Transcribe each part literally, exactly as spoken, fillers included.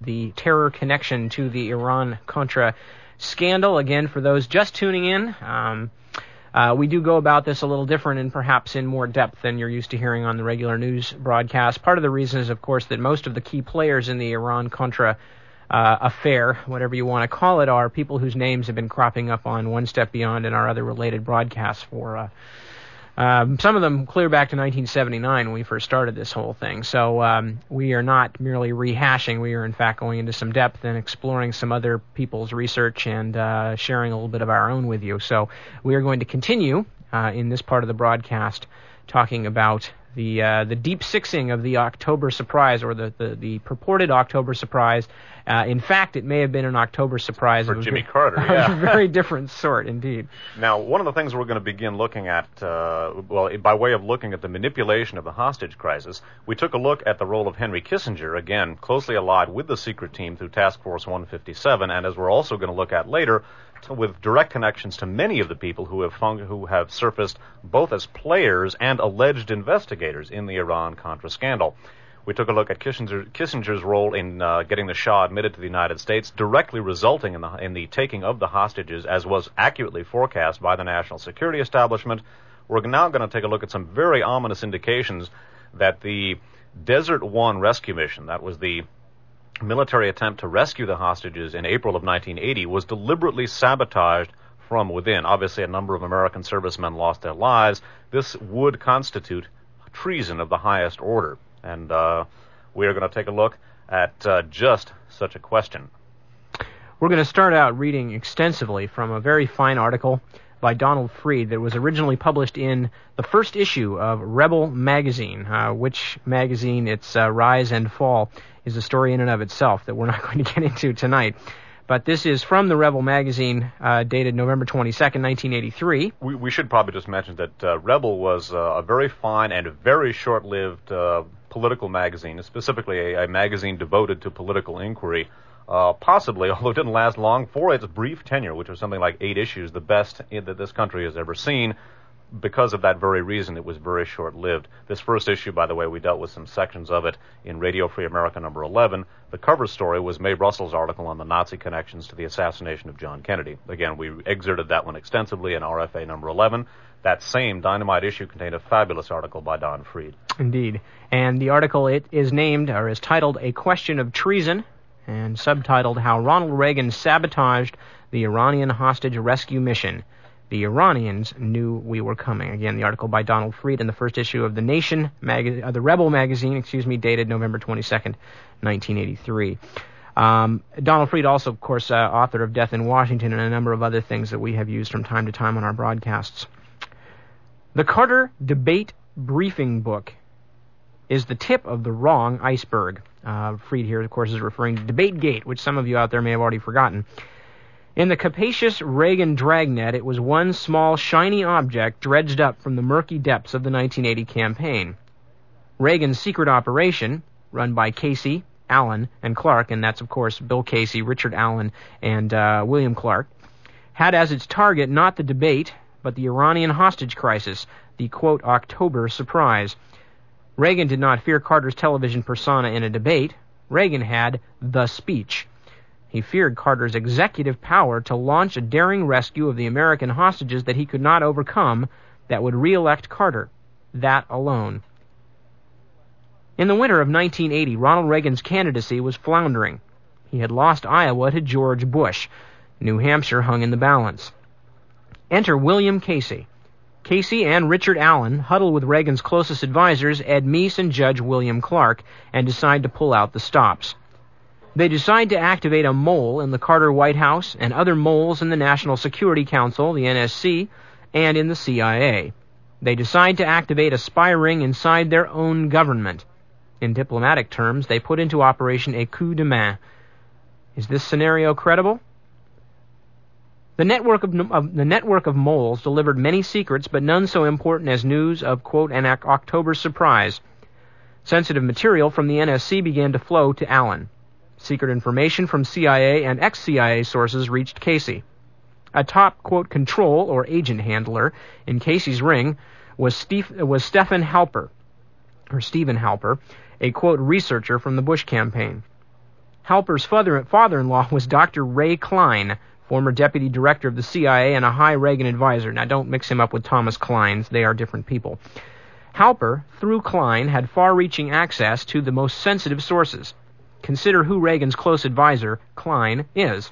the terror connection to the Iran-Contra scandal. Again, for those just tuning in, um, uh, we do go about this a little different and perhaps in more depth than you're used to hearing on the regular news broadcast. Part of the reason is, of course, that most of the key players in the Iran-Contra uh, affair, whatever you want to call it, are people whose names have been cropping up on One Step Beyond and our other related broadcasts for uh, Um, some of them clear back to nineteen seventy-nine when we first started this whole thing. So um, we are not merely rehashing. We are, in fact, going into some depth and exploring some other people's research and uh, sharing a little bit of our own with you. So we are going to continue uh, in this part of the broadcast talking about the uh, the deep sixing of the October surprise, or the, the, the purported October surprise. Uh, in fact, it may have been an October surprise for of Jimmy a, Carter. Yeah, a very different sort, indeed. Now, one of the things we're going to begin looking at, uh, well, by way of looking at the manipulation of the hostage crisis, we took a look at the role of Henry Kissinger, again, closely allied with the secret team through Task Force one fifty-seven, and as we're also going to look at later, to, with direct connections to many of the people who have fun- who have surfaced both as players and alleged investigators in the Iran-Contra scandal. We took a look at Kissinger, Kissinger's role in uh, getting the Shah admitted to the United States, directly resulting in the, in the taking of the hostages, as was accurately forecast by the national security establishment. We're now going to take a look at some very ominous indications that the Desert One rescue mission, that was the military attempt to rescue the hostages in April of nineteen eighty, was deliberately sabotaged from within. Obviously, a number of American servicemen lost their lives. This would constitute treason of the highest order. And uh, we are going to take a look at uh, just such a question. We're going to start out reading extensively from a very fine article by Donald Freed that was originally published in the first issue of Rebel magazine, uh, which magazine, its uh, rise and fall, is a story in and of itself that we're not going to get into tonight. But this is from the Rebel magazine, uh, dated November twenty-second, nineteen eighty-three. We, we should probably just mention that uh, Rebel was uh, a very fine and very short-lived uh, political magazine, specifically a, a magazine devoted to political inquiry. Uh, possibly, although it didn't last long, for its brief tenure, which was something like eight issues, the best in, that this country has ever seen. Because of that very reason, it was very short-lived. This first issue, by the way, we dealt with some sections of it in Radio Free America number eleven. The cover story was Mae Russell's article on the Nazi connections to the assassination of John Kennedy. Again, we exerted that one extensively in R F A number eleven. That same Dynamite issue contained a fabulous article by Don Freed. Indeed. And the article, it is named, or is titled, A Question of Treason, and subtitled, How Ronald Reagan Sabotaged the Iranian Hostage Rescue Mission. The Iranians knew we were coming. Again, the article by Donald Freed in the first issue of the Nation, mag- uh, the Rebel magazine, excuse me, dated November twenty-second, nineteen eighty-three. Um, Donald Freed also, of course, uh, author of Death in Washington and a number of other things that we have used from time to time on our broadcasts. The Carter Debate Briefing Book is the tip of the wrong iceberg. Uh, Freed here, of course, is referring to DebateGate, which some of you out there may have already forgotten. In the capacious Reagan dragnet, it was one small, shiny object dredged up from the murky depths of the nineteen eighty campaign. Reagan's secret operation, run by Casey, Allen, and Clark, and that's, of course, Bill Casey, Richard Allen, and uh, William Clark, had as its target not the debate, but the Iranian hostage crisis, the, quote, October surprise. Reagan did not fear Carter's television persona in a debate. Reagan had the speech. He feared Carter's executive power to launch a daring rescue of the American hostages that he could not overcome that would re-elect Carter. That alone. In the winter of nineteen eighty, Ronald Reagan's candidacy was floundering. He had lost Iowa to George Bush. New Hampshire hung in the balance. Enter William Casey. Casey and Richard Allen huddle with Reagan's closest advisors, Ed Meese and Judge William Clark, and decide to pull out the stops. They decide to activate a mole in the Carter White House and other moles in the National Security Council, the N S C, and in the C I A. They decide to activate a spy ring inside their own government. In diplomatic terms, they put into operation a coup de main. Is this scenario credible? The network of, of the network of moles delivered many secrets, but none so important as news of, quote, an October surprise. Sensitive material from the N S C began to flow to Allen. Secret information from C I A and ex-C I A sources reached Casey. A top, quote, control or agent handler in Casey's ring was, Steve, was Stephen Halper, or Stephen Halper, a, quote, researcher from the Bush campaign. Halper's father, father-in-law was Doctor Ray Klein, former deputy director of the C I A and a high Reagan advisor. Now, don't mix him up with Thomas Kleins. They are different people. Halper, through Klein, had far-reaching access to the most sensitive sources. Consider who Reagan's close advisor, Klein, is.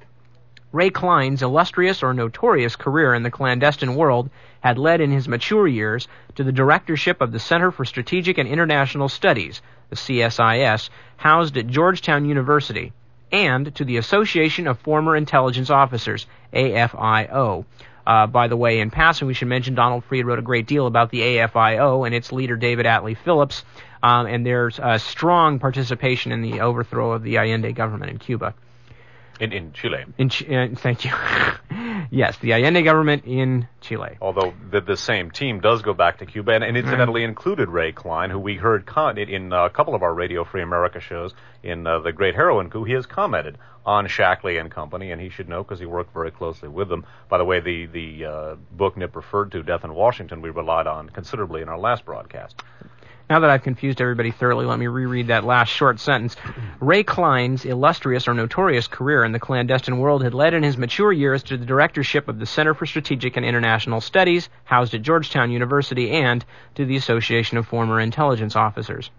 Ray Klein's illustrious or notorious career in the clandestine world had led in his mature years to the directorship of the Center for Strategic and International Studies, the C S I S, housed at Georgetown University, and to the Association of Former Intelligence Officers, A F I O. Uh, by the way, in passing, we should mention Donald Fried wrote a great deal about the A F I O and its leader, David Atlee Phillips, um, and their uh, strong participation in the overthrow of the Allende government in Cuba. In, in Chile. In Ch- uh, thank you. Yes, the Allende government in Chile. Although the, the same team does go back to Cuba, and, and incidentally included Ray Klein, who we heard con- in a couple of our Radio Free America shows in uh, The Great Heroin Coup. He has commented on Shackley and Company, and he should know because he worked very closely with them. By the way, the, the uh, book Nip referred to, Death in Washington, we relied on considerably in our last broadcast. Now that I've confused everybody thoroughly, let me reread that last short sentence. Ray Klein's illustrious or notorious career in the clandestine world had led in his mature years to the directorship of the Center for Strategic and International Studies, housed at Georgetown University, and to the Association of Former Intelligence Officers.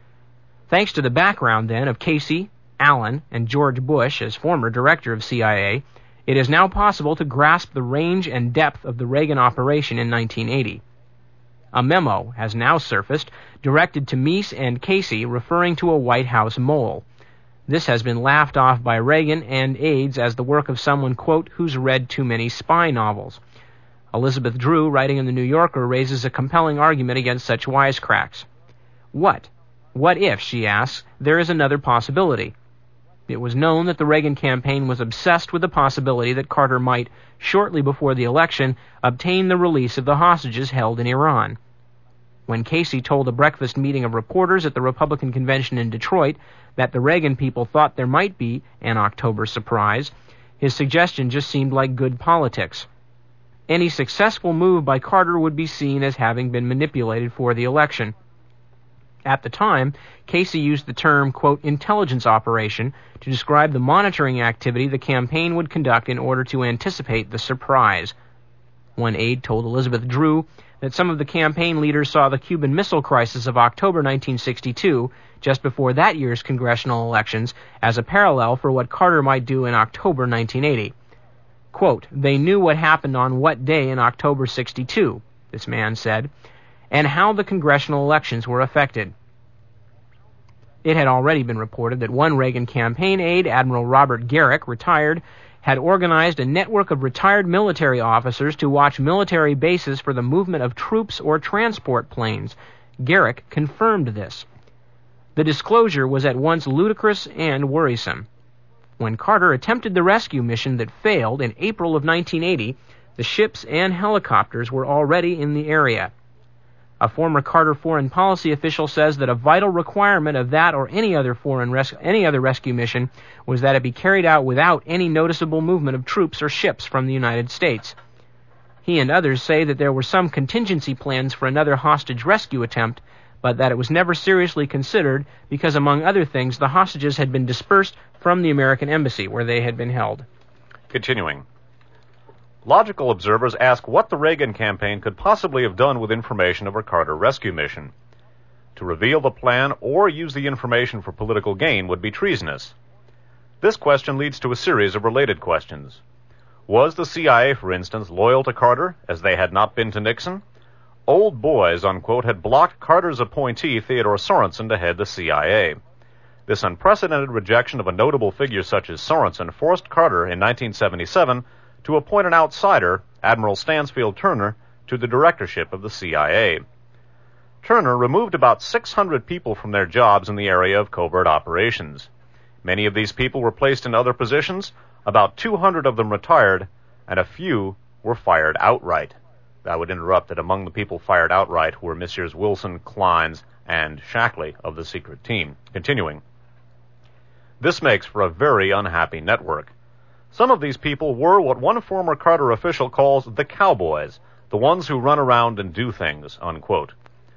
Thanks to the background, then, of Casey, Allen, and George Bush as former director of C I A, it is now possible to grasp the range and depth of the Reagan operation in nineteen eighty. A memo has now surfaced, directed to Meese and Casey, referring to a White House mole. This has been laughed off by Reagan and aides as the work of someone, quote, who's read too many spy novels. Elizabeth Drew, writing in the New Yorker, raises a compelling argument against such wisecracks. What? What if, she asks, there is another possibility? It was known that the Reagan campaign was obsessed with the possibility that Carter might, shortly before the election, obtain the release of the hostages held in Iran. When Casey told a breakfast meeting of reporters at the Republican convention in Detroit that the Reagan people thought there might be an October surprise, his suggestion just seemed like good politics. Any successful move by Carter would be seen as having been manipulated for the election. At the time, Casey used the term, quote, intelligence operation to describe the monitoring activity the campaign would conduct in order to anticipate the surprise. One aide told Elizabeth Drew that some of the campaign leaders saw the Cuban Missile Crisis of October nineteen sixty-two, just before that year's congressional elections, as a parallel for what Carter might do in October nineteen eighty. Quote, they knew what happened on what day in October sixty-two, this man said, and how the congressional elections were affected. It had already been reported that one Reagan campaign aide, Admiral Robert Garrick, retired, had organized a network of retired military officers to watch military bases for the movement of troops or transport planes. Garrick confirmed this. The disclosure was at once ludicrous and worrisome. When Carter attempted the rescue mission that failed in April of nineteen eighty, the ships and helicopters were already in the area. A former Carter foreign policy official says that a vital requirement of that or any other foreign res- any other rescue mission was that it be carried out without any noticeable movement of troops or ships from the United States. He and others say that there were some contingency plans for another hostage rescue attempt, but that it was never seriously considered because, among other things, the hostages had been dispersed from the American embassy where they had been held. Continuing. Logical observers ask what the Reagan campaign could possibly have done with information of a Carter rescue mission. To reveal the plan or use the information for political gain would be treasonous. This question leads to a series of related questions. Was the C I A, for instance, loyal to Carter, as they had not been to Nixon? Old boys, unquote, had blocked Carter's appointee, Theodore Sorensen, to head the C I A. This unprecedented rejection of a notable figure such as Sorensen forced Carter in nineteen seventy-seven to appoint an outsider, Admiral Stansfield Turner, to the directorship of the C I A. Turner removed about six hundred people from their jobs in the area of covert operations. Many of these people were placed in other positions, about two hundred of them retired, and a few were fired outright. I would interrupt that among the people fired outright were Messrs. Wilson, Kleins, and Shackley of the secret team. Continuing. This makes for a very unhappy network. Some of these people were what one former Carter official calls the cowboys, the ones who run around and do things, unquote.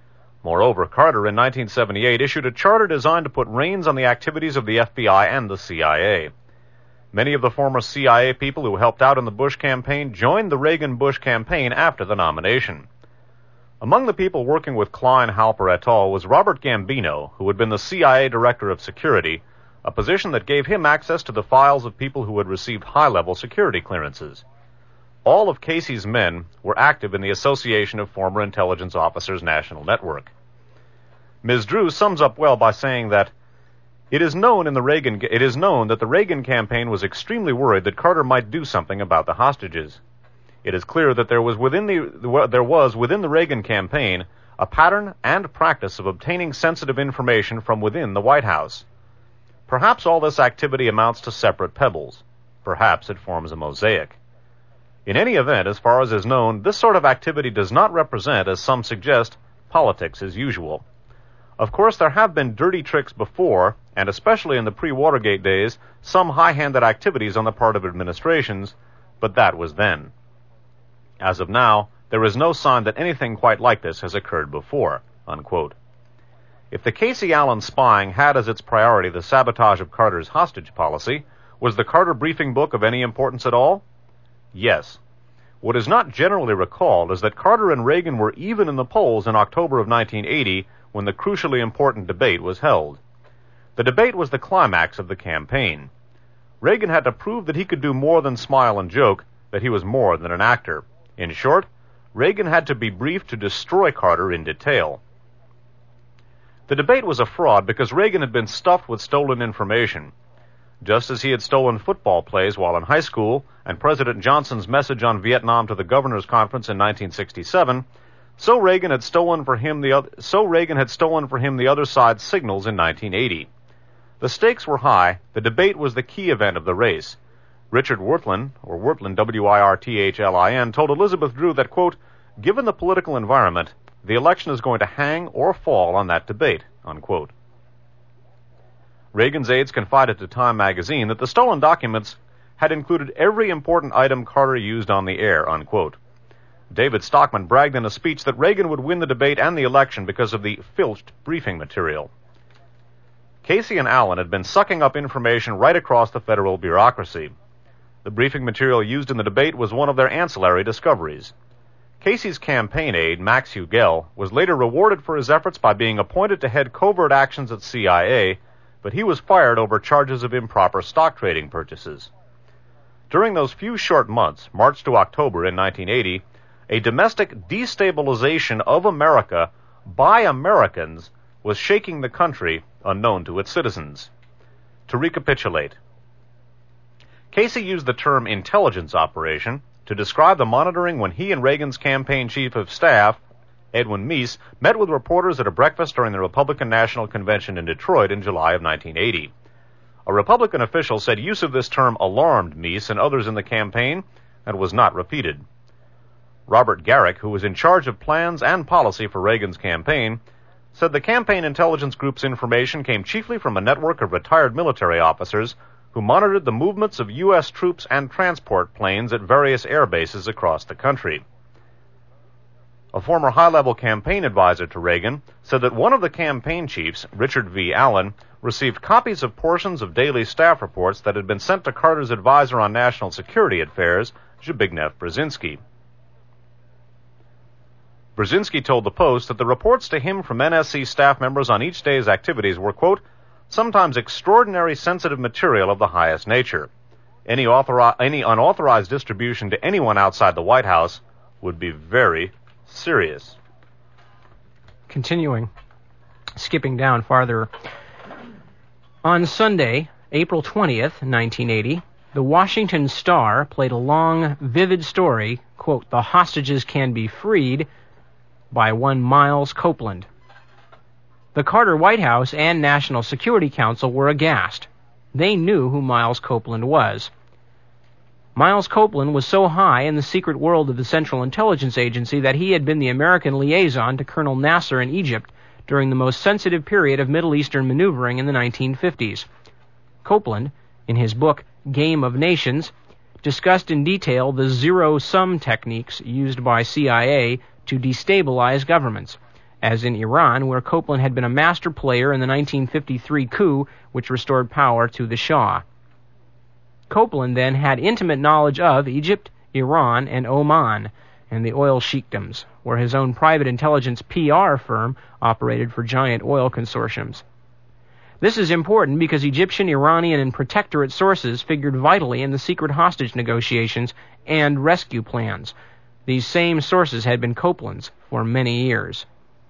Moreover, Carter in nineteen seventy-eight issued a charter designed to put reins on the activities of the F B I and the C I A. Many of the former C I A people who helped out in the Bush campaign joined the Reagan-Bush campaign after the nomination. Among the people working with Klein, Halper et al. Was Robert Gambino, who had been the C I A Director of Security, a position that gave him access to the files of people who had received high-level security clearances. All of Casey's men were active in the Association of Former Intelligence Officers National Network. Miz Drew sums up well by saying that it is known in the Reagan it is known that the Reagan campaign was extremely worried that Carter might do something about the hostages. It is clear that there was within the there was within the Reagan campaign a pattern and practice of obtaining sensitive information from within the White House. Perhaps all this activity amounts to separate pebbles. Perhaps it forms a mosaic. In any event, as far as is known, this sort of activity does not represent, as some suggest, politics as usual. Of course, there have been dirty tricks before, and especially in the pre-Watergate days, some high-handed activities on the part of administrations, but that was then. As of now, there is no sign that anything quite like this has occurred before, unquote. If the Casey Allen spying had as its priority the sabotage of Carter's hostage policy, was the Carter briefing book of any importance at all? Yes. What is not generally recalled is that Carter and Reagan were even in the polls in October of nineteen eighty when the crucially important debate was held. The debate was the climax of the campaign. Reagan had to prove that he could do more than smile and joke, that he was more than an actor. In short, Reagan had to be briefed to destroy Carter in detail. The debate was a fraud because Reagan had been stuffed with stolen information. Just as he had stolen football plays while in high school and President Johnson's message on Vietnam to the Governors' Conference in nineteen sixty-seven, so Reagan had stolen for him the other, so Reagan had stolen for him the other side's signals in nineteen eighty. The stakes were high. The debate was the key event of the race. Richard Wirthlin, or Wirthlin, W I R T H L I N, told Elizabeth Drew that, quote, given the political environment, the election is going to hang or fall on that debate, unquote. Reagan's aides confided to Time magazine that the stolen documents had included every important item Carter used on the air, unquote. David Stockman bragged in a speech that Reagan would win the debate and the election because of the filched briefing material. Casey and Allen had been sucking up information right across the federal bureaucracy. The briefing material used in the debate was one of their ancillary discoveries. Casey's campaign aide, Max Hugel, was later rewarded for his efforts by being appointed to head covert actions at C I A, but he was fired over charges of improper stock trading purchases. During those few short months, March to October in nineteen eighty, a domestic destabilization of America by Americans was shaking the country unknown to its citizens. To recapitulate, Casey used the term intelligence operation to describe the monitoring when he and Reagan's campaign chief of staff, Edwin Meese, met with reporters at a breakfast during the Republican National Convention in Detroit in July of nineteen eighty. A Republican official said use of this term alarmed Meese and others in the campaign and was not repeated. Robert Garrick, who was in charge of plans and policy for Reagan's campaign, said the campaign intelligence group's information came chiefly from a network of retired military officers who monitored the movements of U S troops and transport planes at various air bases across the country. A former high-level campaign advisor to Reagan said that one of the campaign chiefs, Richard V. Allen, received copies of portions of daily staff reports that had been sent to Carter's advisor on national security affairs, Zbigniew Brzezinski. Brzezinski told the Post that the reports to him from N S C staff members on each day's activities were, quote, sometimes extraordinary sensitive material of the highest nature. Any, authori- any unauthorized distribution to anyone outside the White House would be very serious. Continuing, skipping down farther. On Sunday, April twentieth, nineteen eighty, the Washington Star played a long, vivid story, quote, the hostages can be freed, by one Miles Copeland. The Carter White House and National Security Council were aghast. They knew who Miles Copeland was. Miles Copeland was so high in the secret world of the Central Intelligence Agency that he had been the American liaison to Colonel Nasser in Egypt during the most sensitive period of Middle Eastern maneuvering in the nineteen fifties. Copeland, in his book Game of Nations, discussed in detail the zero-sum techniques used by C I A to destabilize governments, as in Iran, where Copeland had been a master player in the nineteen fifty-three coup which restored power to the Shah. Copeland then had intimate knowledge of Egypt, Iran, and Oman, and the oil sheikdoms, where his own private intelligence P R firm operated for giant oil consortiums. This is important because Egyptian, Iranian, and protectorate sources figured vitally in the secret hostage negotiations and rescue plans. These same sources had been Copeland's for many years.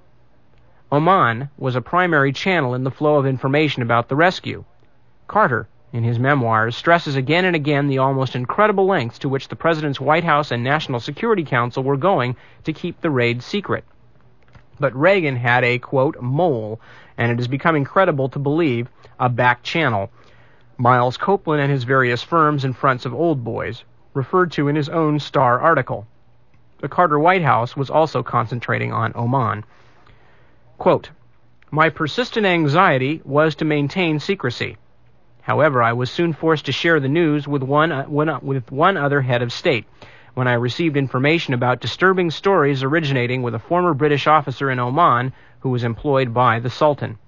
Oman was a primary channel in the flow of information about the rescue. Carter, in his memoirs, stresses again and again the almost incredible lengths to which the President's White House and National Security Council were going to keep the raid secret. But Reagan had a, quote, mole, and it is becoming credible to believe a back channel. Miles Copeland and his various firms and fronts of old boys, referred to in his own Star article. The Carter White House was also concentrating on Oman. Quote, my persistent anxiety was to maintain secrecy. However, I was soon forced to share the news with one, uh, one, uh, with one other head of state, when I received information about disturbing stories originating with a former British officer in Oman who was employed by the Sultan.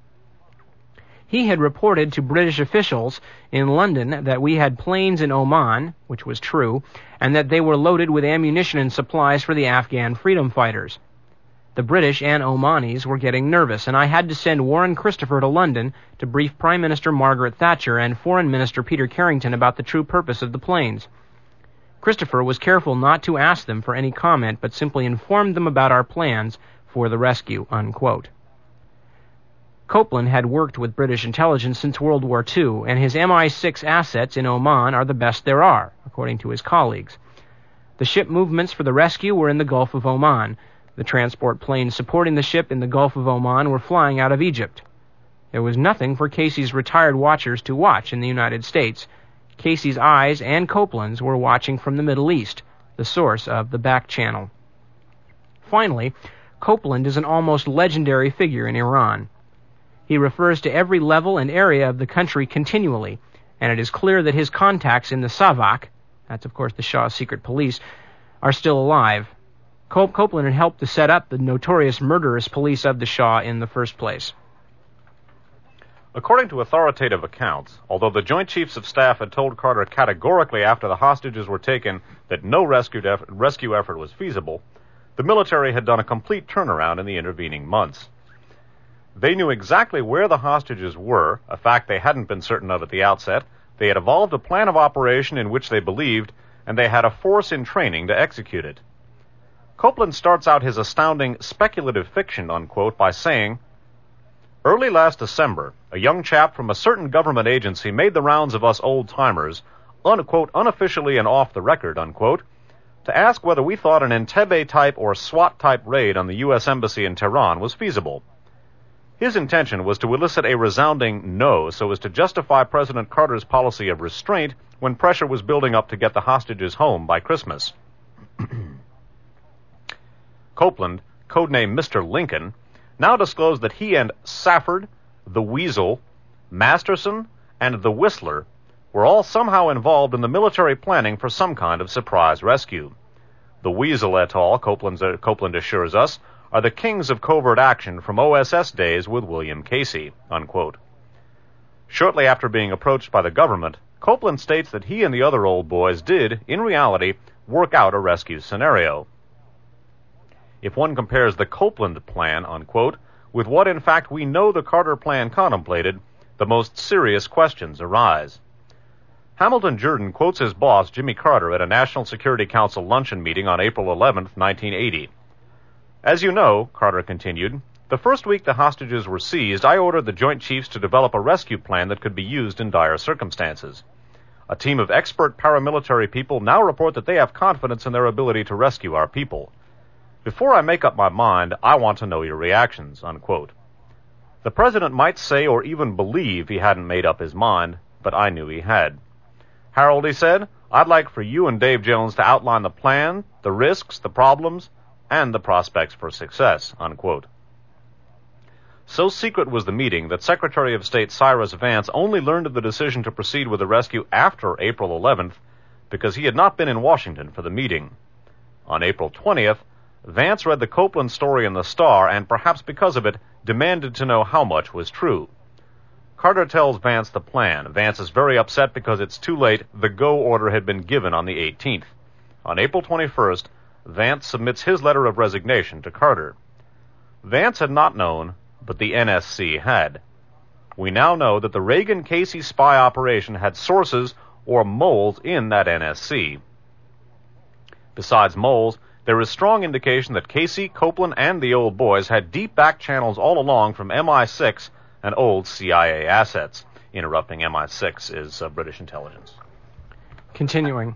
He had reported to British officials in London that we had planes in Oman, which was true, and that they were loaded with ammunition and supplies for the Afghan freedom fighters. The British and Omanis were getting nervous, and I had to send Warren Christopher to London to brief Prime Minister Margaret Thatcher and Foreign Minister Peter Carrington about the true purpose of the planes. Christopher was careful not to ask them for any comment, but simply informed them about our plans for the rescue, unquote. Copeland had worked with British intelligence since World War Two, and his M I six assets in Oman are the best there are, according to his colleagues. The ship movements for the rescue were in the Gulf of Oman. The transport planes supporting the ship in the Gulf of Oman were flying out of Egypt. There was nothing for Casey's retired watchers to watch in the United States. Casey's eyes and Copeland's were watching from the Middle East, the source of the back channel. Finally, Copeland is an almost legendary figure in Iran. He refers to every level and area of the country continually, and it is clear that his contacts in the Savak, that's of course the Shah's secret police, are still alive. Copeland had helped to set up the notorious murderous police of the Shah in the first place. According to authoritative accounts, although the Joint Chiefs of Staff had told Carter categorically after the hostages were taken that no rescue effort, rescue effort was feasible, the military had done a complete turnaround in the intervening months. They knew exactly where the hostages were, a fact they hadn't been certain of at the outset. They had evolved a plan of operation in which they believed, and they had a force in training to execute it. Copeland starts out his astounding speculative fiction, unquote, by saying, early last December, a young chap from a certain government agency made the rounds of us old-timers, unquote, unofficially and off the record, unquote, to ask whether we thought an Entebbe-type or SWAT-type raid on the U S Embassy in Tehran was feasible. His intention was to elicit a resounding no so as to justify President Carter's policy of restraint when pressure was building up to get the hostages home by Christmas. Copeland, codenamed Mister Lincoln, now disclosed that he and Safford, the Weasel, Masterson, and the Whistler were all somehow involved in the military planning for some kind of surprise rescue. The Weasel et al., Copeland, uh, Copeland assures us, are the kings of covert action from O S S days with William Casey, unquote. Shortly after being approached by the government, Copeland states that he and the other old boys did, in reality, work out a rescue scenario. If one compares the Copeland plan, unquote, with what in fact we know the Carter plan contemplated, the most serious questions arise. Hamilton Jordan quotes his boss, Jimmy Carter, at a National Security Council luncheon meeting on April eleventh, nineteen eighty. As you know, Carter continued, the first week the hostages were seized, I ordered the Joint Chiefs to develop a rescue plan that could be used in dire circumstances. A team of expert paramilitary people now report that they have confidence in their ability to rescue our people. Before I make up my mind, I want to know your reactions, unquote. The president might say or even believe he hadn't made up his mind, but I knew he had. Harold, he said, I'd like for you and Dave Jones to outline the plan, the risks, the problems, and the prospects for success, unquote. So secret was the meeting that Secretary of State Cyrus Vance only learned of the decision to proceed with the rescue after April eleventh because he had not been in Washington for the meeting. On April twentieth, Vance read the Copeland story in the Star and, perhaps because of it, demanded to know how much was true. Carter tells Vance the plan. Vance is very upset because it's too late. The go order had been given on the eighteenth. On April twenty-first, Vance submits his letter of resignation to Carter. Vance had not known, but the N S C had. We now know that the Reagan-Casey spy operation had sources or moles in that N S C. Besides moles, there is strong indication that Casey, Copeland, and the old boys had deep back channels all along from M I six and old C I A assets. Interrupting, M I six is uh, British intelligence. Continuing.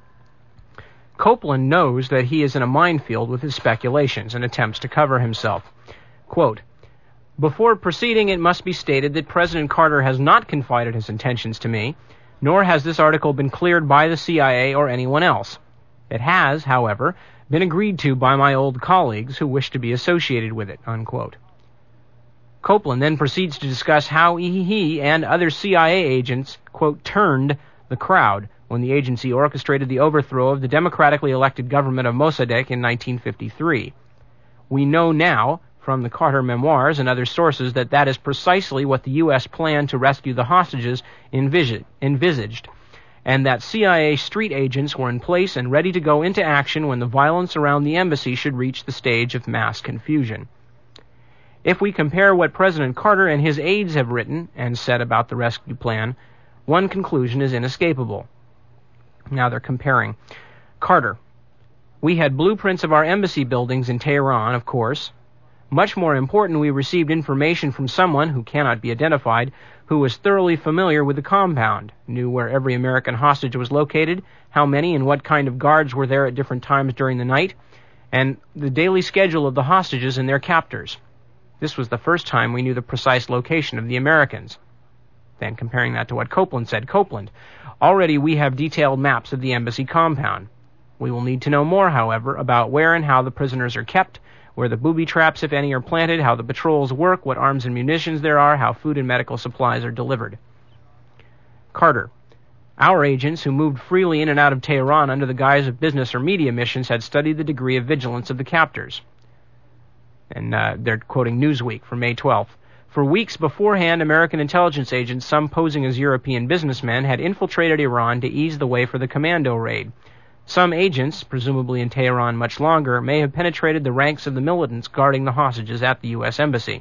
Copeland knows that he is in a minefield with his speculations and attempts to cover himself. Quote, "Before proceeding, it must be stated that President Carter has not confided his intentions to me, nor has this article been cleared by the C I A or anyone else. It has, however, been agreed to by my old colleagues who wish to be associated with it," unquote. Copeland then proceeds to discuss how he and other C I A agents, quote, "turned the crowd" when the agency orchestrated the overthrow of the democratically elected government of Mossadegh in nineteen fifty-three. We know now, from the Carter memoirs and other sources, that that is precisely what the U S plan to rescue the hostages envisaged, and that C I A street agents were in place and ready to go into action when the violence around the embassy should reach the stage of mass confusion. If we compare what President Carter and his aides have written and said about the rescue plan, one conclusion is inescapable. Now they're comparing. Carter: "We had blueprints of our embassy buildings in Tehran, of course. Much more important, we received information from someone, who cannot be identified, who was thoroughly familiar with the compound, knew where every American hostage was located, how many and what kind of guards were there at different times during the night, and the daily schedule of the hostages and their captors. This was the first time we knew the precise location of the Americans." Then comparing that to what Copeland said. Copeland: "Already we have detailed maps of the embassy compound. We will need to know more, however, about where and how the prisoners are kept, where the booby traps, if any, are planted, how the patrols work, what arms and munitions there are, how food and medical supplies are delivered." Carter: "Our agents, who moved freely in and out of Tehran under the guise of business or media missions, had studied the degree of vigilance of the captors." And uh, they're quoting Newsweek from May twelfth. "For weeks beforehand, American intelligence agents, some posing as European businessmen, had infiltrated Iran to ease the way for the commando raid. Some agents, presumably in Tehran much longer, may have penetrated the ranks of the militants guarding the hostages at the U S Embassy."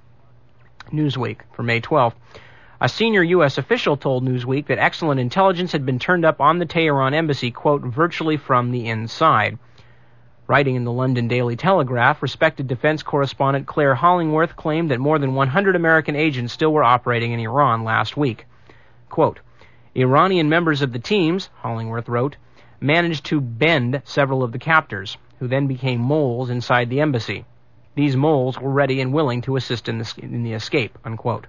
Newsweek for May twelfth. "A senior U S official told Newsweek that excellent intelligence had been turned up on the Tehran embassy, quote, virtually from the inside." Writing in the London Daily Telegraph, respected defense correspondent Claire Hollingworth claimed that more than one hundred American agents still were operating in Iran last week. Quote, "Iranian members of the teams," Hollingworth wrote, "managed to bend several of the captors, who then became moles inside the embassy. These moles were ready and willing to assist in the, in the escape," unquote.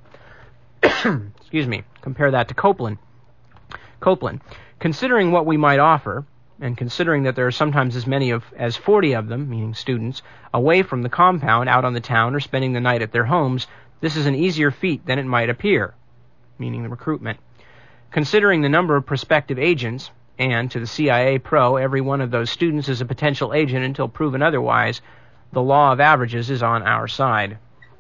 Excuse me. Compare that to Copeland. Copeland: "Considering what we might offer, and considering that there are sometimes as many of, as forty of them, meaning students, away from the compound out on the town or spending the night at their homes, this is an easier feat than it might appear," meaning the recruitment. "Considering the number of prospective agents, and to the C I A pro, every one of those students is a potential agent until proven otherwise, the law of averages is on our side."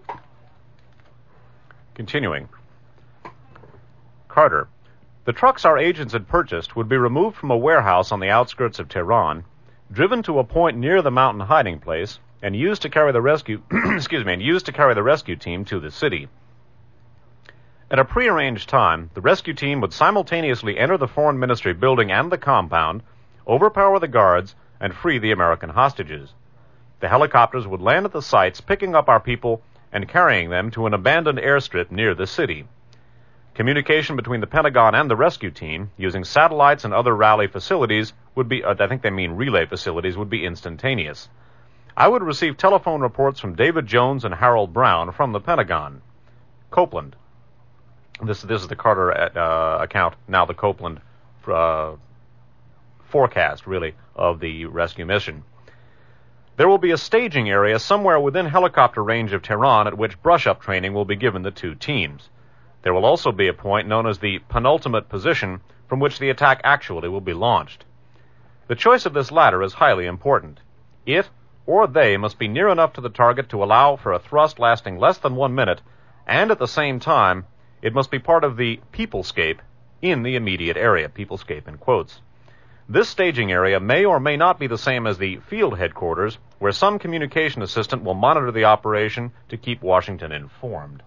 Continuing. Carter: "The trucks our agents had purchased would be removed from a warehouse on the outskirts of Tehran, driven to a point near the mountain hiding place, and used to carry the rescue excuse me, and used to carry the rescue team to the city. At a prearranged time, the rescue team would simultaneously enter the Foreign Ministry building and the compound, overpower the guards, and free the American hostages. The helicopters would land at the sites, picking up our people and carrying them to an abandoned airstrip near the city. Communication between the Pentagon and the rescue team, using satellites and other rally facilities, would be, uh, I think they mean relay facilities, would be instantaneous. I would receive telephone reports from David Jones and Harold Brown from the Pentagon." Copeland. This, this is the Carter uh, account, now the Copeland uh, forecast, really, of the rescue mission. "There will be a staging area somewhere within helicopter range of Tehran at which brush-up training will be given the two teams. There will also be a point known as the penultimate position from which the attack actually will be launched. The choice of this latter is highly important. It, or they must be near enough to the target to allow for a thrust lasting less than one minute, and at the same time, it must be part of the peoplescape in the immediate area, peoplescape in quotes. This staging area may or may not be the same as the field headquarters, where some communication assistant will monitor the operation to keep Washington informed.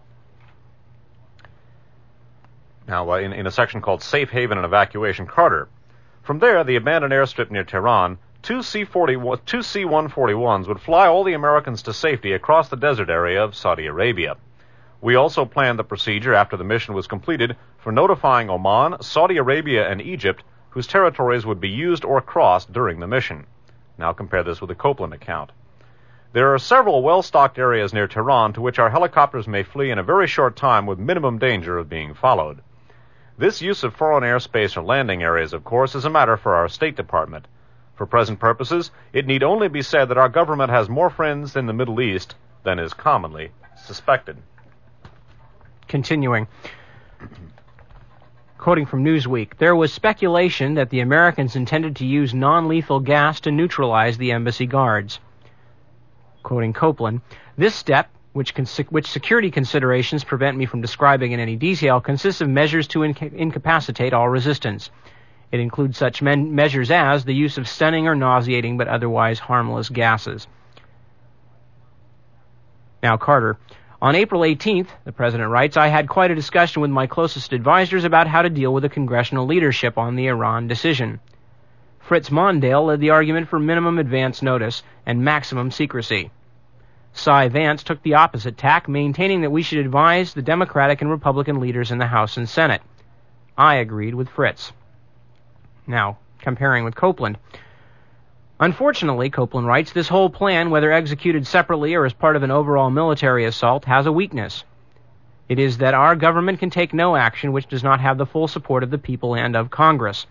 Now, uh, in, in a section called Safe Haven and Evacuation, Carter. From there, the abandoned airstrip near Tehran, two C one forty-ones would fly all the Americans to safety across the desert area of Saudi Arabia. We also planned the procedure after the mission was completed for notifying Oman, Saudi Arabia, and Egypt, whose territories would be used or crossed during the mission. Now compare this with the Copeland account. There are several well-stocked areas near Tehran to which our helicopters may flee in a very short time with minimum danger of being followed. This use of foreign airspace or landing areas, of course, is a matter for our State Department. For present purposes, it need only be said that our government has more friends in the Middle East than is commonly suspected. Continuing. Quoting from Newsweek, there was speculation that the Americans intended to use non-lethal gas to neutralize the embassy guards. Quoting Copeland, this step, which, cons- which security considerations prevent me from describing in any detail, consists of measures to inca- incapacitate all resistance. It includes such men- measures as the use of stunning or nauseating but otherwise harmless gases. Now, Carter. On April eighteenth, the president writes, I had quite a discussion with my closest advisors about how to deal with the congressional leadership on the Iran decision. Fritz Mondale led the argument for minimum advance notice and maximum secrecy. Cy Vance took the opposite tack, maintaining that we should advise the Democratic and Republican leaders in the House and Senate. I agreed with Fritz. Now, comparing with Copeland. Unfortunately, Copeland writes, this whole plan, whether executed separately or as part of an overall military assault, has a weakness. It is that our government can take no action which does not have the full support of the people and of Congress.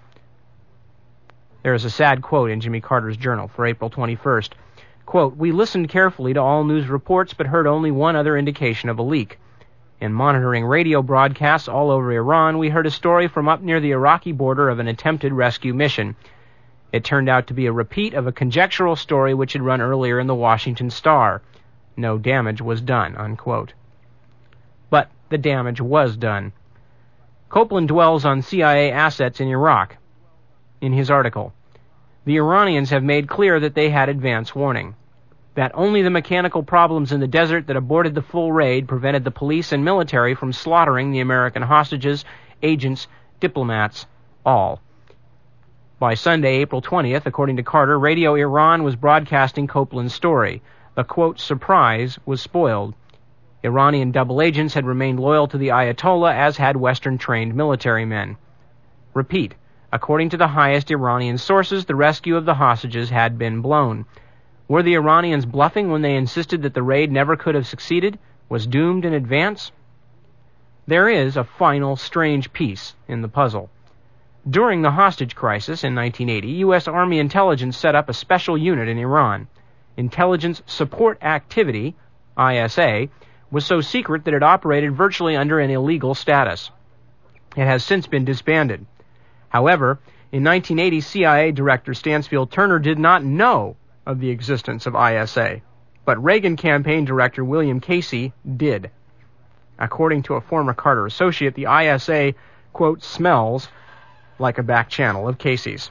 There is a sad quote in Jimmy Carter's journal for April twenty-first. Quote, we listened carefully to all news reports but heard only one other indication of a leak. In monitoring radio broadcasts all over Iran, we heard a story from up near the Iraqi border of an attempted rescue mission. It turned out to be a repeat of a conjectural story which had run earlier in the Washington Star. No damage was done, unquote. But the damage was done. Copeland dwells on C I A assets in Iraq. In his article, the Iranians have made clear that they had advance warning, that only the mechanical problems in the desert that aborted the full raid prevented the police and military from slaughtering the American hostages, agents, diplomats, all. By Sunday, April twentieth, according to Carter, Radio Iran was broadcasting Copeland's story. The, quote, surprise was spoiled. Iranian double agents had remained loyal to the Ayatollah, as had Western-trained military men. Repeat, according to the highest Iranian sources, the rescue of the hostages had been blown. Were the Iranians bluffing when they insisted that the raid never could have succeeded, was doomed in advance? There is a final strange piece in the puzzle. During the hostage crisis in nineteen eighty, U S Army intelligence set up a special unit in Iran. Intelligence Support Activity, I S A, was so secret that it operated virtually under an illegal status. It has since been disbanded. However, in nineteen eighty, C I A Director Stansfield Turner did not know of the existence of I S A, but Reagan campaign director William Casey did. According to a former Carter associate, the I S A, quote, smells like a back channel of Casey's.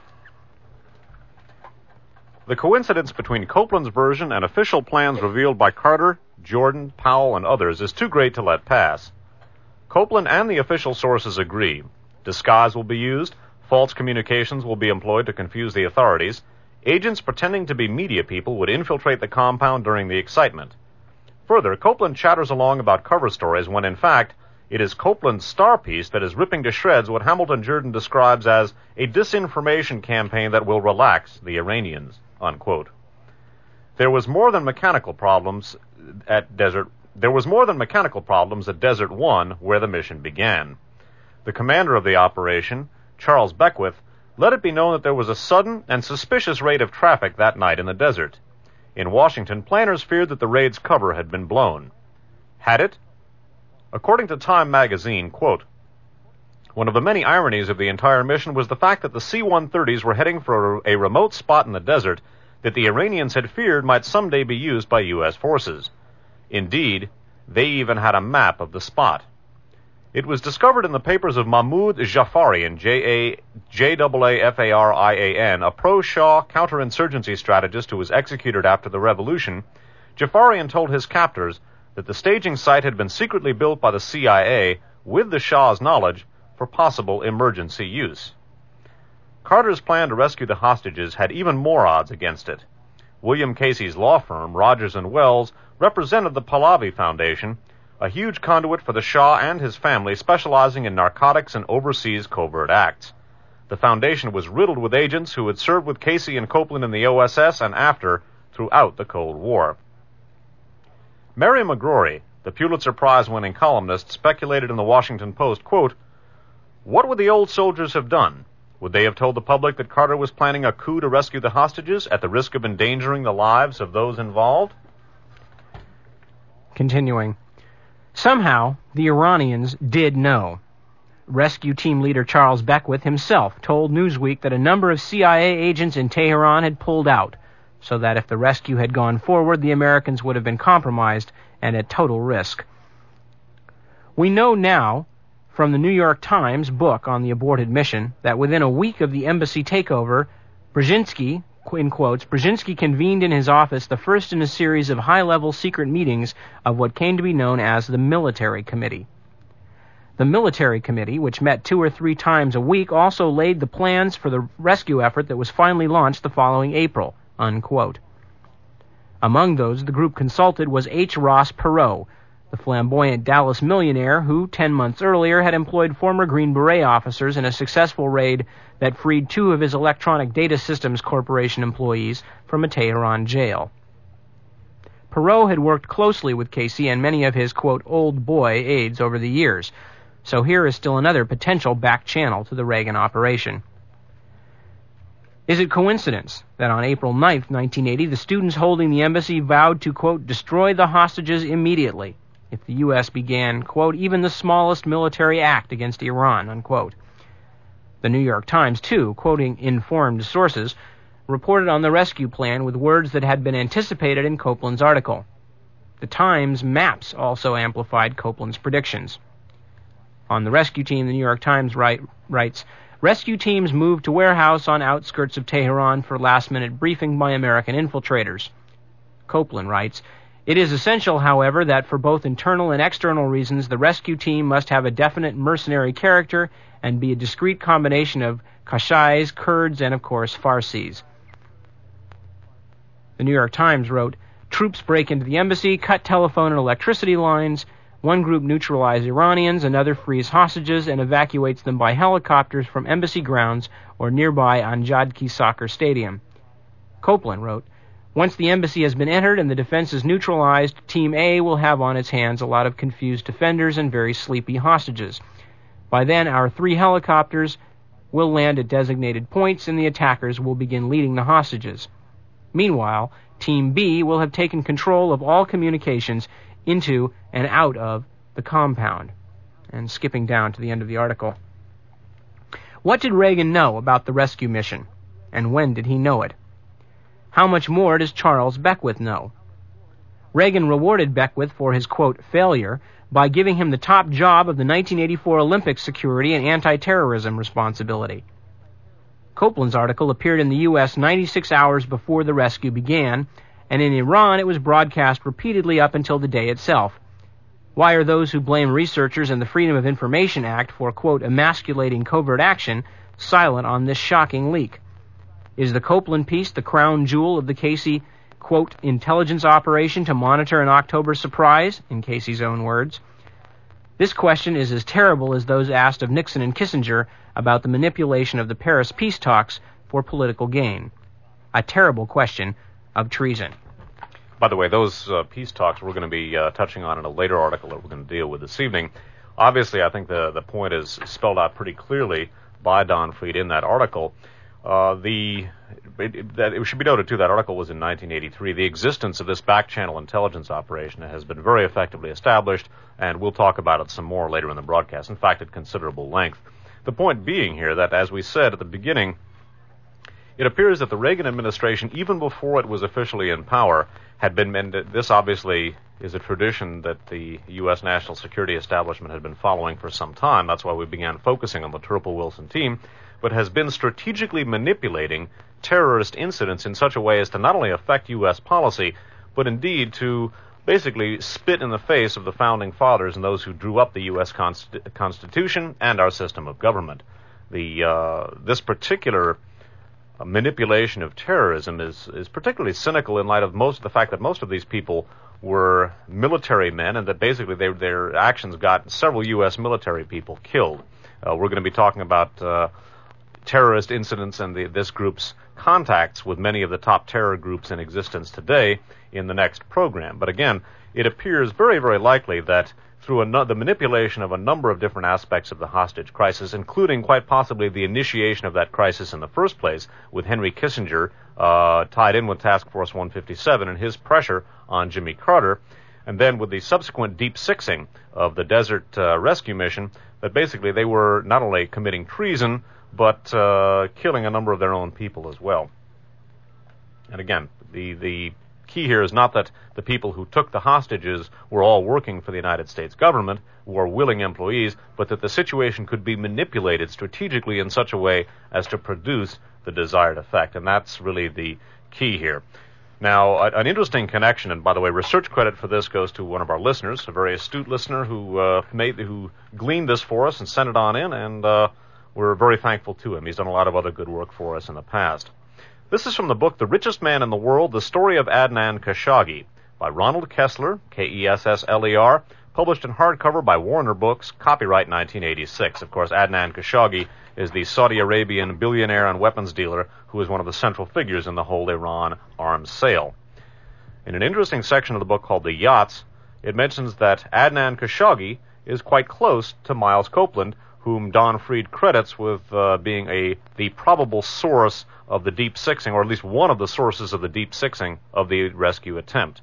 The coincidence between Copeland's version and official plans revealed by Carter, Jordan, Powell, and others is too great to let pass. Copeland and the official sources agree. Disguise will be used, false communications will be employed to confuse the authorities, agents pretending to be media people would infiltrate the compound during the excitement. Further, Copeland chatters along about cover stories when, in fact, it is Copeland's star piece that is ripping to shreds what Hamilton Jordan describes as a disinformation campaign that will relax the Iranians, unquote. There was more than mechanical problems at Desert There was more than mechanical problems at Desert One, where the mission began. The commander of the operation, Charles Beckwith, let it be known that there was a sudden and suspicious rate of traffic that night in the desert. In Washington, planners feared that the raid's cover had been blown. Had it? According to Time magazine, quote, one of the many ironies of the entire mission was the fact that the C one thirties were heading for a remote spot in the desert that the Iranians had feared might someday be used by U S forces. Indeed, they even had a map of the spot. It was discovered in the papers of Mahmoud Jafarian, J A F A R I A N, a pro-Shah counterinsurgency strategist who was executed after the revolution. Jafarian told his captors that the staging site had been secretly built by the C I A with the Shah's knowledge for possible emergency use. Carter's plan to rescue the hostages had even more odds against it. William Casey's law firm, Rogers and Wells, represented the Pahlavi Foundation, a huge conduit for the Shah and his family specializing in narcotics and overseas covert acts. The foundation was riddled with agents who had served with Casey and Copeland in the O S S and after throughout the Cold War. Mary McGrory, the Pulitzer Prize-winning columnist, speculated in the Washington Post, quote, "What would the old soldiers have done? Would they have told the public that Carter was planning a coup to rescue the hostages at the risk of endangering the lives of those involved?" Continuing. Somehow, the Iranians did know. Rescue team leader Charles Beckwith himself told Newsweek that a number of C I A agents in Tehran had pulled out, so that if the rescue had gone forward, the Americans would have been compromised and at total risk. We know now, from the New York Times book on the aborted mission, that within a week of the embassy takeover, Brzezinski, in quotes, Brzezinski convened in his office the first in a series of high-level secret meetings of what came to be known as the Military Committee. The Military Committee, which met two or three times a week, also laid the plans for the rescue effort that was finally launched the following April, unquote. Among those the group consulted was H. Ross Perot, the flamboyant Dallas millionaire who, ten months earlier, had employed former Green Beret officers in a successful raid that freed two of his Electronic Data Systems Corporation employees from a Tehran jail. Perot had worked closely with Casey and many of his, quote, old boy aides over the years, so here is still another potential back channel to the Reagan operation. Is it coincidence that on April ninth, nineteen eighty, the students holding the embassy vowed to, quote, destroy the hostages immediately if the U S began, quote, even the smallest military act against Iran, unquote? The New York Times, too, quoting informed sources, reported on the rescue plan with words that had been anticipated in Copeland's article. The Times maps also amplified Copeland's predictions. On the rescue team, the New York Times write, writes, rescue teams moved to warehouse on outskirts of Tehran for last-minute briefing by American infiltrators. Copeland writes, it is essential, however, that for both internal and external reasons, the rescue team must have a definite mercenary character and be a discrete combination of Kashais, Kurds, and, of course, Farsis. The New York Times wrote, troops break into the embassy, cut telephone and electricity lines. One group neutralizes Iranians, another frees hostages and evacuates them by helicopters from embassy grounds or nearby Anjadki Soccer Stadium. Copeland wrote, once the embassy has been entered and the defense is neutralized, Team A will have on its hands a lot of confused defenders and very sleepy hostages. By then, our three helicopters will land at designated points and the attackers will begin leading the hostages. Meanwhile, Team B will have taken control of all communications into and out of the compound. And skipping down to the end of the article. What did Reagan know about the rescue mission? And when did he know it? How much more does Charles Beckwith know? Reagan rewarded Beckwith for his, quote, failure by giving him the top job of the nineteen eighty-four Olympic security and anti-terrorism responsibility. Copeland's article appeared in the U S ninety-six hours before the rescue began, and in Iran it was broadcast repeatedly up until the day itself. Why are those who blame researchers and the Freedom of Information Act for, quote, emasculating covert action silent on this shocking leak? Is the Copeland piece the crown jewel of the Casey, quote, intelligence operation to monitor an October surprise, in Casey's own words? This question is as terrible as those asked of Nixon and Kissinger about the manipulation of the Paris peace talks for political gain. A terrible question of treason. By the way, those uh, peace talks we're going to be uh, touching on in a later article that we're going to deal with this evening. Obviously, I think the, the point is spelled out pretty clearly by Don Fried in that article. Uh, the it, it, that it should be noted, too, that article was in nineteen eighty-three. The existence of this back-channel intelligence operation has been very effectively established, and we'll talk about it some more later in the broadcast, in fact, at considerable length. The point being here that, as we said at the beginning, It appears that the Reagan administration, even before it was officially in power, had been, and this obviously is a tradition that the U S national security establishment had been following for some time. That's why we began focusing on the Turple Wilson team, but has been strategically manipulating terrorist incidents in such a way as to not only affect U S policy, but indeed to basically spit in the face of the founding fathers and those who drew up the U S Const- Constitution and our system of government. The uh, this particular uh, manipulation of terrorism is is particularly cynical in light of most of the fact that most of these people were military men, and that basically they, their actions got several U S military people killed. Uh, we're going to be talking about uh, terrorist incidents and the, this group's contacts with many of the top terror groups in existence today in the next program. But again, it appears very, very likely that through a no- the manipulation of a number of different aspects of the hostage crisis, including quite possibly the initiation of that crisis in the first place with Henry Kissinger uh, tied in with Task Force one fifty-seven and his pressure on Jimmy Carter, and then with the subsequent deep sixing of the Desert uh, Rescue Mission, that basically they were not only committing treason, but uh, killing a number of their own people as well. And again, the the key here is not that the people who took the hostages were all working for the United States government, were willing employees, but that the situation could be manipulated strategically in such a way as to produce the desired effect. And that's really the key here. Now, a, an interesting connection, and by the way, research credit for this goes to one of our listeners, a very astute listener who uh, made who gleaned this for us and sent it on in, and uh, we're very thankful to him. He's done a lot of other good work for us in the past. This is from the book The Richest Man in the World, The Story of Adnan Khashoggi, by Ronald Kessler, K E S S L E R, published in hardcover by Warner Books, copyright nineteen eighty-six. Of course, Adnan Khashoggi is the Saudi Arabian billionaire and weapons dealer who is one of the central figures in the whole Iran arms sale. In an interesting section of the book called The Yachts, it mentions that Adnan Khashoggi is quite close to Miles Copeland, whom Don Freed credits with uh, being a the probable source of the deep sixing, or at least one of the sources of the deep sixing of the rescue attempt.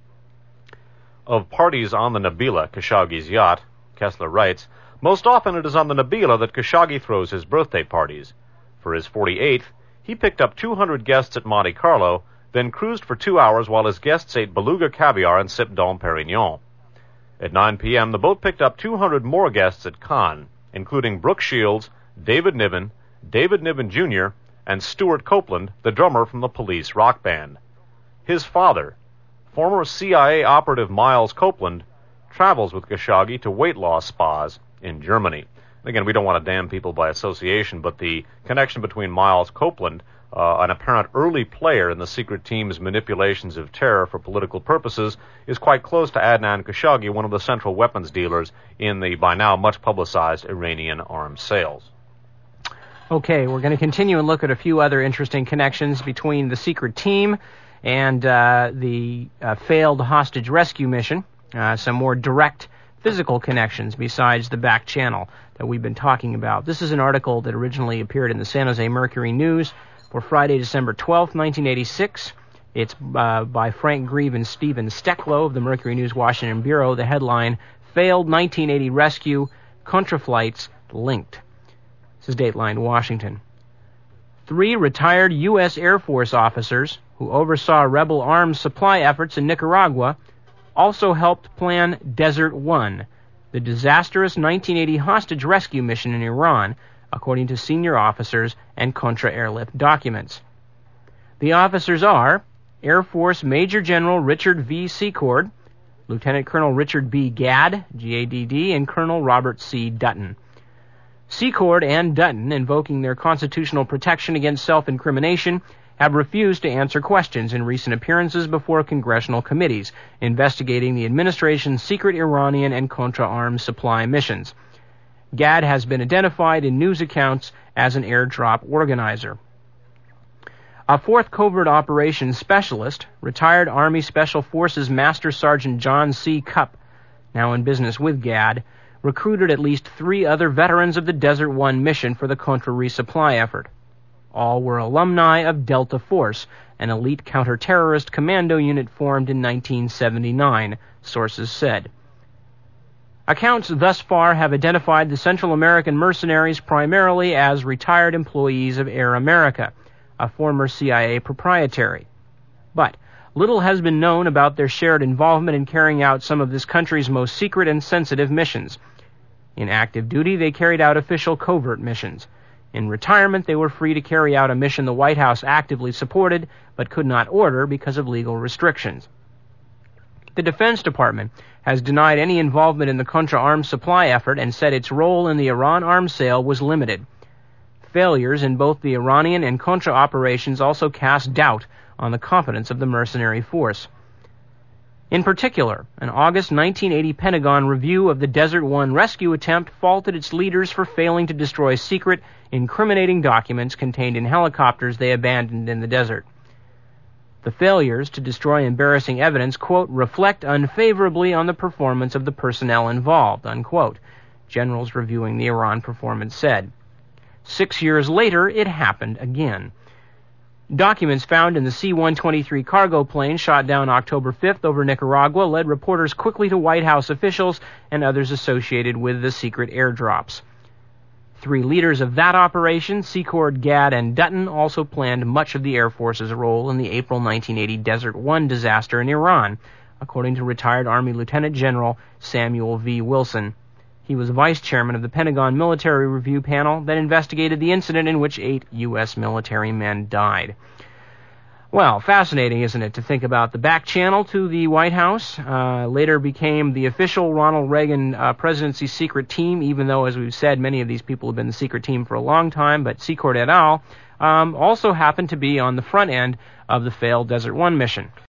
Of parties on the Nabila, Khashoggi's yacht, Kessler writes, most often it is on the Nabila that Khashoggi throws his birthday parties. For his forty-eighth, he picked up two hundred guests at Monte Carlo, then cruised for two hours while his guests ate beluga caviar and sipped Dom Perignon. At nine p.m., the boat picked up two hundred more guests at Cannes, including Brooke Shields, David Niven, David Niven Junior, and Stuart Copeland, the drummer from the Police rock band. His father, former C I A operative Miles Copeland, travels with Khashoggi to weight loss spas in Germany. Again, we don't want to damn people by association, but the connection between Miles Copeland, uh, an apparent early player in the secret team's manipulations of terror for political purposes, is quite close to Adnan Khashoggi, one of the central weapons dealers in the by now much publicized Iranian arms sales. Okay, we're going to continue and look at a few other interesting connections between the secret team and uh, the uh, failed hostage rescue mission, uh, some more direct physical connections besides the back channel that we've been talking about. This is an article that originally appeared in the San Jose Mercury News for Friday, December twelfth, nineteen eighty-six. It's uh, by Frank Grieve and Stephen Stecklow of the Mercury News Washington Bureau. The headline, Failed nineteen eighty Rescue, Contraflights Linked. This is Dateline Washington. Three retired U S Air Force officers who oversaw rebel arms supply efforts in Nicaragua also helped plan Desert One, the disastrous nineteen eighty hostage rescue mission in Iran, according to senior officers and contra-airlift documents. The officers are Air Force Major General Richard V. Secord, Lieutenant Colonel Richard B. Gadd, G A D D, and Colonel Robert C. Dutton. Secord and Dutton, invoking their constitutional protection against self-incrimination, have refused to answer questions in recent appearances before congressional committees investigating the administration's secret Iranian and Contra-arms supply missions. Gadd has been identified in news accounts as an airdrop organizer. A fourth covert operations specialist, retired Army Special Forces Master Sergeant John C. Cupp, now in business with Gadd, recruited at least three other veterans of the Desert One mission for the Contra resupply effort. All were alumni of Delta Force, an elite counter-terrorist commando unit formed in nineteen seventy-nine, sources said. Accounts thus far have identified the Central American mercenaries primarily as retired employees of Air America, a former C I A proprietary. But little has been known about their shared involvement in carrying out some of this country's most secret and sensitive missions. In active duty, they carried out official covert missions. In retirement, they were free to carry out a mission the White House actively supported, but could not order because of legal restrictions. The Defense Department has denied any involvement in the Contra arms supply effort and said its role in the Iran arms sale was limited. Failures in both the Iranian and Contra operations also cast doubt on the competence of the mercenary force. In particular, an August nineteen eighty Pentagon review of the Desert One rescue attempt faulted its leaders for failing to destroy secret, incriminating documents contained in helicopters they abandoned in the desert. The failures to destroy embarrassing evidence, quote, reflect unfavorably on the performance of the personnel involved, unquote, generals reviewing the Iran performance said. Six years later, it happened again. Documents found in the C one twenty-three cargo plane shot down October fifth over Nicaragua led reporters quickly to White House officials and others associated with the secret airdrops. Three leaders of that operation, Secord, Gadd, and Dutton, also planned much of the Air Force's role in the April nineteen eighty Desert One disaster in Iran, according to retired Army Lieutenant General Samuel V. Wilson. He was vice chairman of the Pentagon Military Review Panel that investigated the incident in which eight U S military men died. Well, fascinating, isn't it, to think about the back channel to the White House. Uh, later became the official Ronald Reagan uh, presidency secret team, even though, as we've said, many of these people have been the secret team for a long time, but Secord et al. Um, also happened to be on the front end of the failed Desert One mission.